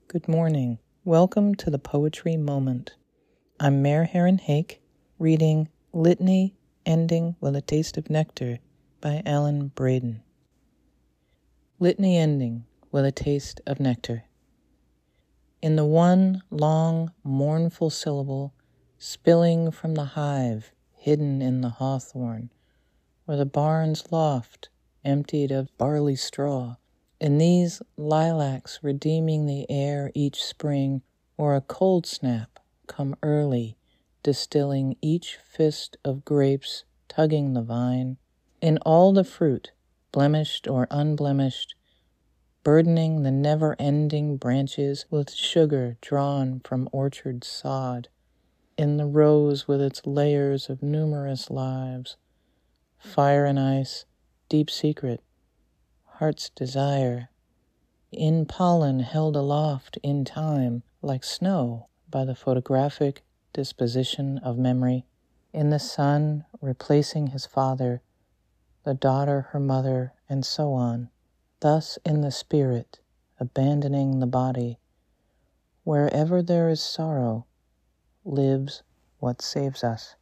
Good morning. Welcome to the Poetry Moment. I'm Mayor Heron Hake, reading Litany Ending with a Taste of Nectar by Alan Braden. Litany Ending with a Taste of Nectar. In the one long, mournful syllable, spilling from the hive, hidden in the hawthorn, or the barn's loft, emptied of barley straw, in these lilacs redeeming the air each spring, or a cold snap come early, distilling each fist of grapes, tugging the vine, in all the fruit, blemished or unblemished, burdening the never-ending branches with sugar drawn from orchard sod, in the rose with its layers of numerous lives, fire and ice, deep secret, heart's desire, in pollen held aloft in time like snow by the photographic disposition of memory, in the son replacing his father, the daughter her mother, and so on, thus in the spirit abandoning the body. Wherever there is sorrow, lives what saves us.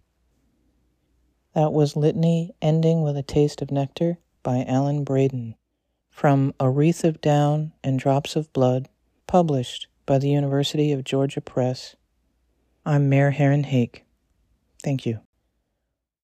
That was Litany Ending with a Taste of Nectar by Alan Braden, from A Wreath of Down and Drops of Blood, published by the University of Georgia Press. I'm Mayor Heron Hake. Thank you.